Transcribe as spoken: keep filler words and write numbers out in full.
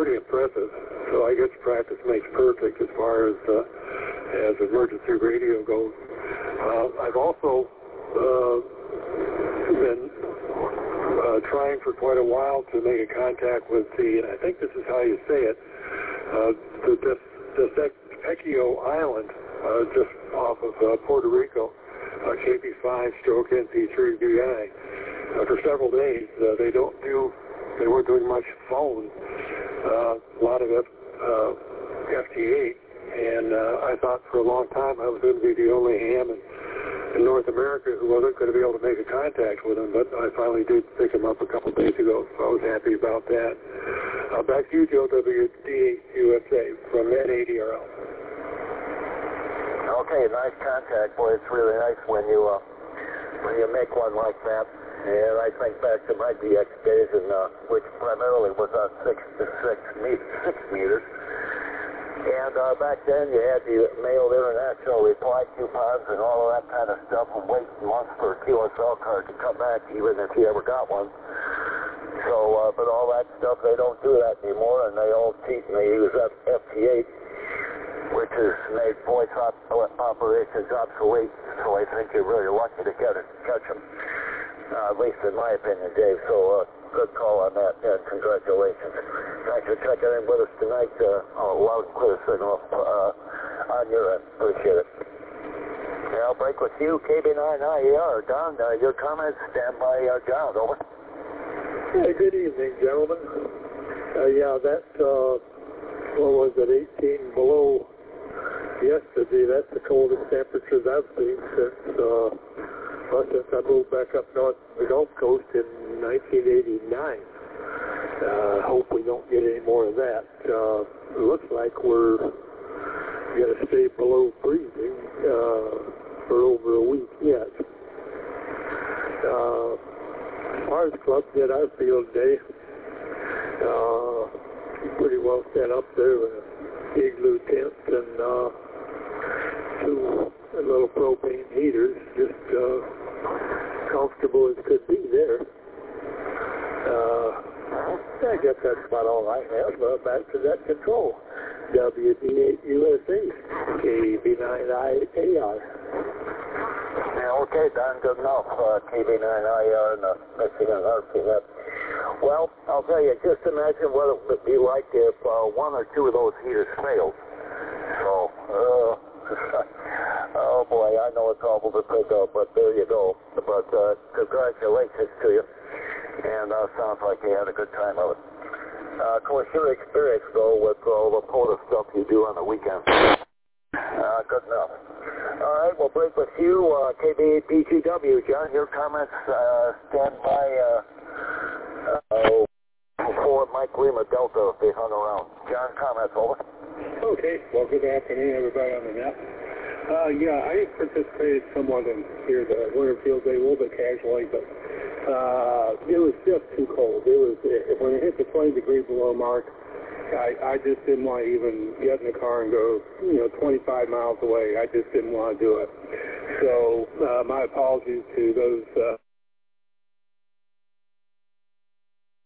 pretty impressive. So I guess practice makes perfect as far as uh, as emergency radio goes. Uh, I've also uh, been uh, trying for quite a while to make a contact with the, and I think this is how you say it, uh, the, the, the Vecchio Island, uh, just off of uh, Puerto Rico, uh, K P five stroke N P three V I. Uh, for several days, uh, they don't do, they weren't doing much phone, uh, a lot of it, uh, F T eight, and uh, I thought for a long time I was going to be the only ham in, in North America who wasn't going to be able to make a contact with them, but I finally did pick them up a couple days ago, so I was happy about that. Uh, back to you, Joe, W D U S A from N eighty R L. Okay, nice contact, boy. It's really nice when you uh, when you make one like that. And I think back to my D X days, and uh, which primarily was on six to six, me- six meters. And uh, back then, you had the mailed international reply coupons and all of that kind of stuff, and wait months for a Q S L card to come back, even if you ever got one. So, uh, but all that stuff, they don't do that anymore, and they all cheat and they use F T eight, which has made voice op- operations obsolete. So I think you're really lucky to get it, catch them. Uh, at least in my opinion, Dave. So, uh, good call on that, and congratulations. Thanks for checking in with us tonight. Uh, oh, loud and clear signal uh, on your end. Appreciate it. And I'll break with you, K B nine I E R. Don, uh, your comments, stand by uh, John. Over. Yeah, good evening, gentlemen. Uh, yeah, that, uh, what was it, eighteen below yesterday. That's the coldest temperatures I've seen since, uh, well, since I moved back up north the Gulf Coast in nineteen eighty-nine. Uh, hope we don't get any more of that. Uh, it looks like we're going to stay below freezing uh, for over a week yet. Uh, as far as the club did our field day, uh, pretty well set up there with igloo tents and uh, two little propane heaters, just uh, comfortable as could be there. Uh, I guess that's about all I have. Uh, back to that control. W D eight U S A, K B nine I A R. Yeah, okay, Don, good enough. Uh, K B nine I A R and the Michigan R P Net. Well, I'll tell you, just imagine what it would be like if uh, one or two of those heaters failed. So, uh, oh boy, I know it's awful to pick up, but there you go. But uh, congratulations to you. And uh, sounds like you had a good time of it. Uh, of course, your experience, though, with all the POTA stuff you do on the weekends. Uh, good enough. All right, we'll break with you, uh, K B eight B G W. John, your comments uh, stand by uh, uh, for Mike Lima Delta if they hung around. John, comments, over. Okay, well, good afternoon, everybody on the net. Uh, yeah, I participated somewhat in here the winter field day, a little bit casually, but uh, it was just too cold. It was it, when it hit the twenty degree below mark, I, I just didn't want to even get in the car and go, you know, twenty-five miles away. I just didn't want to do it. So uh, my apologies to those uh,